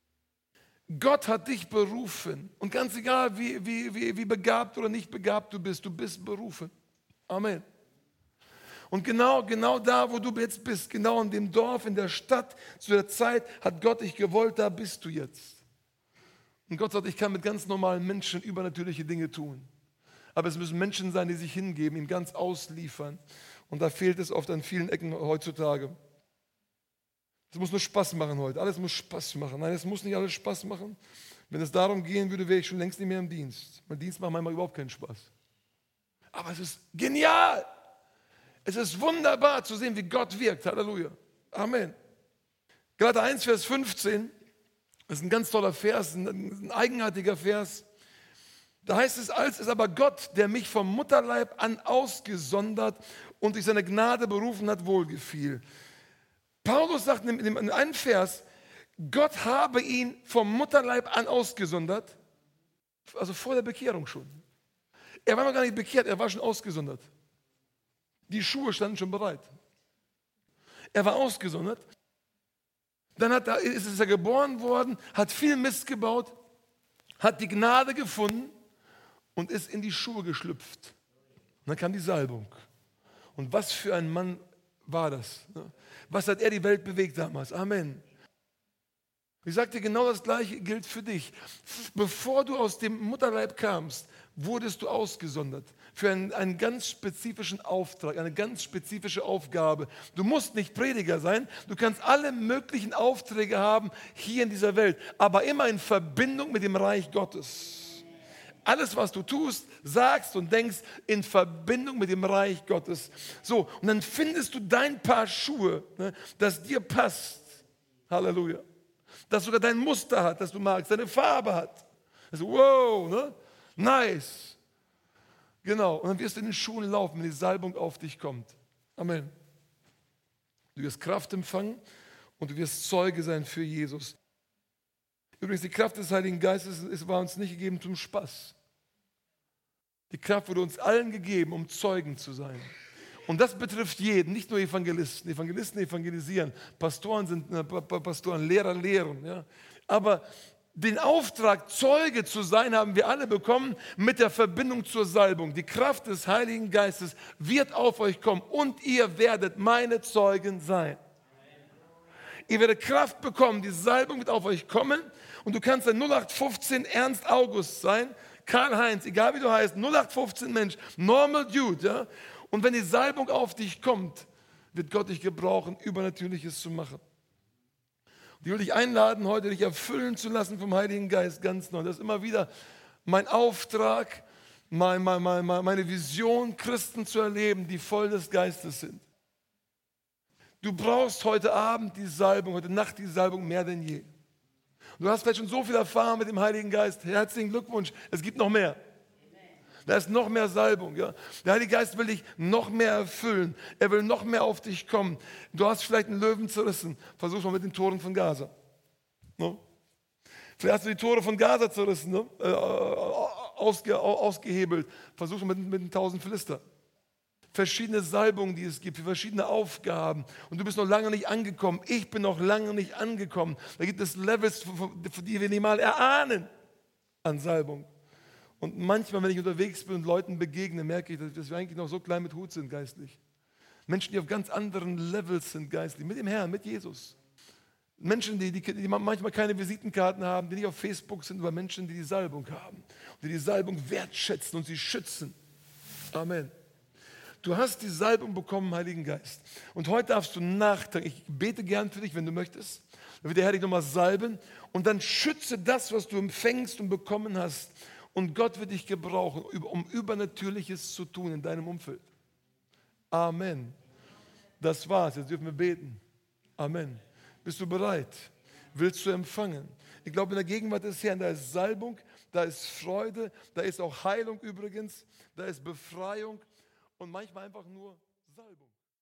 Gott hat dich berufen und ganz egal, wie, wie, wie, wie begabt oder nicht begabt du bist, du bist berufen. Amen. Und genau, genau da, wo du jetzt bist, genau in dem Dorf, in der Stadt, zu der Zeit hat Gott dich gewollt, da bist du jetzt. Und Gott sagt, ich kann mit ganz normalen Menschen übernatürliche Dinge tun. Aber es müssen Menschen sein, die sich hingeben, ihm ganz ausliefern. Und da fehlt es oft an vielen Ecken heutzutage. Es muss nur Spaß machen heute. Alles muss Spaß machen. Nein, es muss nicht alles Spaß machen. Wenn es darum gehen würde, wäre ich schon längst nicht mehr im Dienst. Mein Dienst macht manchmal überhaupt keinen Spaß. Aber es ist genial. Es ist wunderbar zu sehen, wie Gott wirkt. Halleluja. Amen. Galater eins, Vers fünfzehn. Das ist ein ganz toller Vers, ein, ein eigenartiger Vers. Da heißt es, als ist aber Gott, der mich vom Mutterleib an ausgesondert und durch seine Gnade berufen hat, wohlgefiel. Paulus sagt in, in einem Vers, Gott habe ihn vom Mutterleib an ausgesondert, also vor der Bekehrung schon. Er war noch gar nicht bekehrt, er war schon ausgesondert. Die Schuhe standen schon bereit. Er war ausgesondert. Dann hat er, ist er geboren worden, hat viel Mist gebaut, hat die Gnade gefunden und ist in die Schuhe geschlüpft. Und dann kam die Salbung. Und was für ein Mann war das? Was hat er die Welt bewegt damals? Amen. Ich sage dir, genau das Gleiche gilt für dich. Bevor du aus dem Mutterleib kamst, wurdest du ausgesondert für einen, einen ganz spezifischen Auftrag, eine ganz spezifische Aufgabe. Du musst nicht Prediger sein, du kannst alle möglichen Aufträge haben hier in dieser Welt, aber immer in Verbindung mit dem Reich Gottes. Alles, was du tust, sagst und denkst, in Verbindung mit dem Reich Gottes. So, und dann findest du dein Paar Schuhe, ne, das dir passt. Halleluja. Das sogar dein Muster hat, das du magst, deine Farbe hat. Also, wow, ne? Nice. Genau. Und dann wirst du in den Schuhen laufen, wenn die Salbung auf dich kommt. Amen. Du wirst Kraft empfangen und du wirst Zeuge sein für Jesus. Übrigens, die Kraft des Heiligen Geistes ist, war uns nicht gegeben zum Spaß. Die Kraft wurde uns allen gegeben, um Zeugen zu sein. Und das betrifft jeden, nicht nur Evangelisten. Evangelisten evangelisieren, Pastoren sind äh, Pastoren, Lehrer lehren. Ja. Aber den Auftrag, Zeuge zu sein, haben wir alle bekommen mit der Verbindung zur Salbung. Die Kraft des Heiligen Geistes wird auf euch kommen und ihr werdet meine Zeugen sein. Ihr werdet Kraft bekommen, die Salbung wird auf euch kommen und du kannst ein null acht fünfzehn Ernst August sein, Karl-Heinz, egal wie du heißt, null acht fünfzehn Mensch, normal dude. Ja? Und wenn die Salbung auf dich kommt, wird Gott dich gebrauchen, Übernatürliches zu machen. Und ich will dich einladen, heute dich erfüllen zu lassen vom Heiligen Geist ganz neu. Das ist immer wieder mein Auftrag, mein, mein, mein, meine Vision, Christen zu erleben, die voll des Geistes sind. Du brauchst heute Abend die Salbung, heute Nacht die Salbung mehr denn je. Du hast vielleicht schon so viel erfahren mit dem Heiligen Geist. Herzlichen Glückwunsch, es gibt noch mehr. Da ist noch mehr Salbung. Ja? Der Heilige Geist will dich noch mehr erfüllen. Er will noch mehr auf dich kommen. Du hast vielleicht einen Löwen zerrissen. Versuch mal mit den Toren von Gaza. No? Vielleicht hast du die Tore von Gaza zerrissen, ne? äh, ausge, ausgehebelt. Versuch mal mit, mit den tausend Philister. Verschiedene Salbungen, die es gibt, für verschiedene Aufgaben. Und du bist noch lange nicht angekommen. Ich bin noch lange nicht angekommen. Da gibt es Levels, für die wir nicht mal erahnen an Salbung. Und manchmal, wenn ich unterwegs bin und Leuten begegne, merke ich, dass wir eigentlich noch so klein mit Hut sind geistlich. Menschen, die auf ganz anderen Levels sind geistlich, mit dem Herrn, mit Jesus. Menschen, die, die, die manchmal keine Visitenkarten haben, die nicht auf Facebook sind, aber Menschen, die die Salbung haben. Und die die Salbung wertschätzen und sie schützen. Amen. Du hast die Salbung bekommen, Heiligen Geist. Und heute darfst du nachdenken. Ich bete gern für dich, wenn du möchtest. Dann wird der Herr dich nochmal salben. Und dann schütze das, was du empfängst und bekommen hast. Und Gott wird dich gebrauchen, um Übernatürliches zu tun in deinem Umfeld. Amen. Das war's. Jetzt dürfen wir beten. Amen. Bist du bereit? Willst du empfangen? Ich glaube, in der Gegenwart des Herrn, da ist Salbung, da ist Freude, da ist auch Heilung übrigens, da ist Befreiung. Und manchmal einfach nur Salbung.